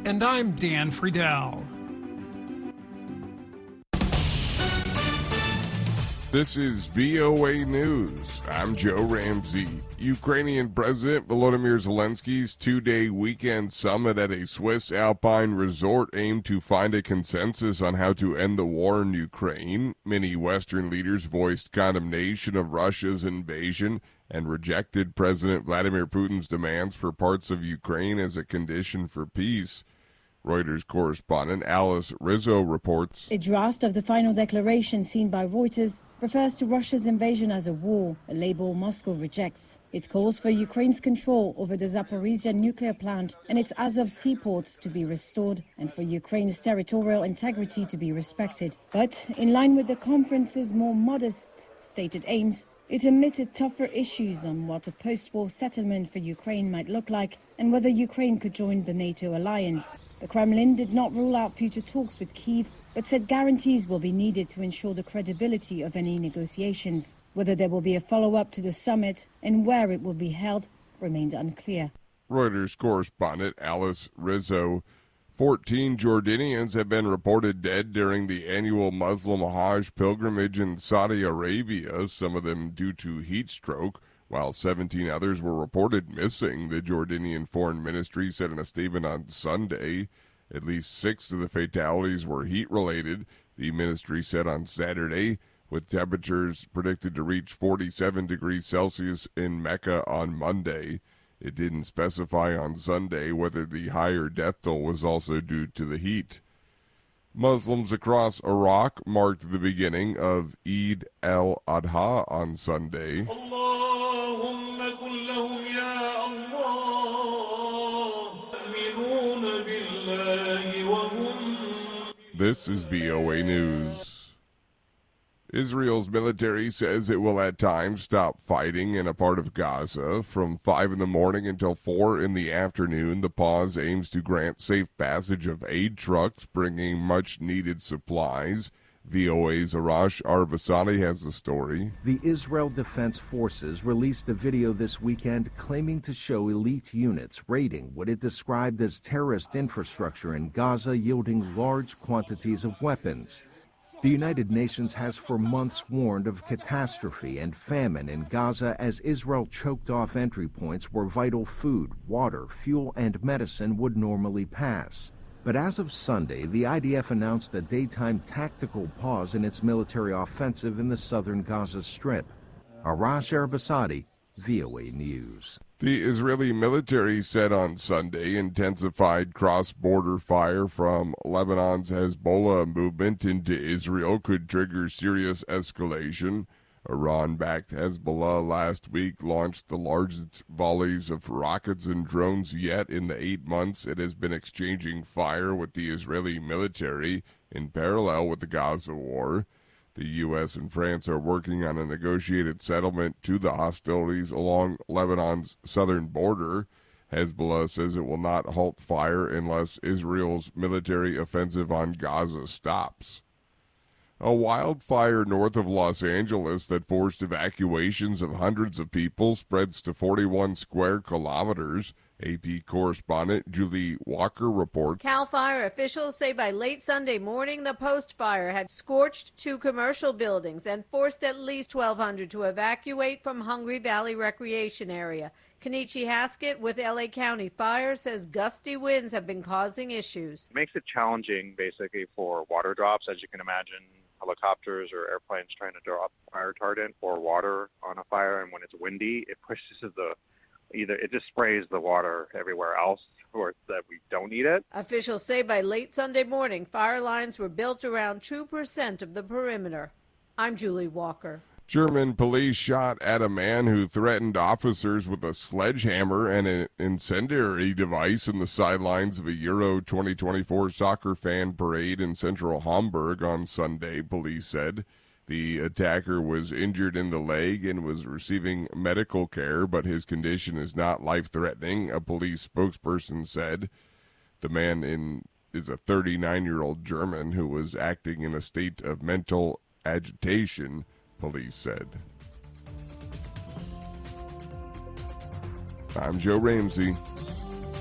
And I'm Dan Friedel. This is VOA News. I'm Joe Ramsey. Ukrainian President Volodymyr Zelensky's two-day weekend summit at a Swiss alpine resort aimed to find a consensus on how to end the war in Ukraine. Many Western leaders voiced condemnation of Russia's invasion and rejected President Vladimir Putin's demands for parts of Ukraine as a condition for peace. Reuters correspondent Alice Rizzo reports. A draft of the final declaration seen by Reuters refers to Russia's invasion as a war, a label Moscow rejects. It calls for Ukraine's control over the Zaporizhzhia nuclear plant and its Azov seaports to be restored and for Ukraine's territorial integrity to be respected. But in line with the conference's more modest stated aims, it omitted tougher issues on what a post-war settlement for Ukraine might look like and whether Ukraine could join the NATO alliance. The Kremlin did not rule out future talks with Kyiv, but said guarantees will be needed to ensure the credibility of any negotiations. Whether there will be a follow-up to the summit and where it will be held remained unclear. Reuters correspondent Alice Rizzo. 14 Jordanians have been reported dead during the annual Muslim Hajj pilgrimage in Saudi Arabia, some of them due to heat stroke, while 17 others were reported missing, the Jordanian Foreign Ministry said in a statement on Sunday. At least 6 of the fatalities were heat-related, the ministry said on Saturday, with temperatures predicted to reach 47 degrees Celsius in Mecca on Monday. It didn't specify on Sunday whether the higher death toll was also due to the heat. Muslims across Iraq marked the beginning of Eid al-Adha on Sunday. This is VOA News. Israel's military says it will at times stop fighting in a part of Gaza. From 5 in the morning until 4 in the afternoon, the pause aims to grant safe passage of aid trucks bringing much-needed supplies. VOA's Arash Arabasadi has the story. The Israel Defense Forces released a video this weekend claiming to show elite units raiding what it described as terrorist infrastructure in Gaza, yielding large quantities of weapons. The United Nations has for months warned of catastrophe and famine in Gaza as Israel choked off entry points where vital food, water, fuel, and medicine would normally pass. But as of Sunday, the IDF announced a daytime tactical pause in its military offensive in the southern Gaza Strip. Arash Arabasadi, VOA News. The Israeli military said on Sunday intensified cross-border fire from Lebanon's Hezbollah movement into Israel could trigger serious escalation. Iran-backed Hezbollah last week launched the largest volleys of rockets and drones yet in the 8 months it has been exchanging fire with the Israeli military in parallel with the Gaza war. The U.S. and France are working on a negotiated settlement to the hostilities along Lebanon's southern border. Hezbollah says it will not halt fire unless Israel's military offensive on Gaza stops. A wildfire north of Los Angeles that forced evacuations of hundreds of people spreads to 41 square kilometers. AP correspondent Julie Walker reports. CAL FIRE officials say by late Sunday morning, the post fire had scorched 2 commercial buildings and forced at least 1,200 to evacuate from Hungry Valley Recreation Area. Kenichi Haskett with LA County Fire says gusty winds have been causing issues. It makes it challenging, basically, for water drops, as you can imagine. Helicopters or airplanes trying to drop fire retardant or water on a fire, and when it's windy, it pushes it just sprays the water everywhere else or that we don't need it. Officials say by late Sunday morning, fire lines were built around 2% of the perimeter. I'm Julie Walker. German police shot at a man who threatened officers with a sledgehammer and an incendiary device in the sidelines of a Euro 2024 soccer fan parade in central Hamburg on Sunday, police said. The attacker was injured in the leg and was receiving medical care, but his condition is not life-threatening, a police spokesperson said. The man is a 39-year-old German who was acting in a state of mental agitation, police said. I'm Joe Ramsey.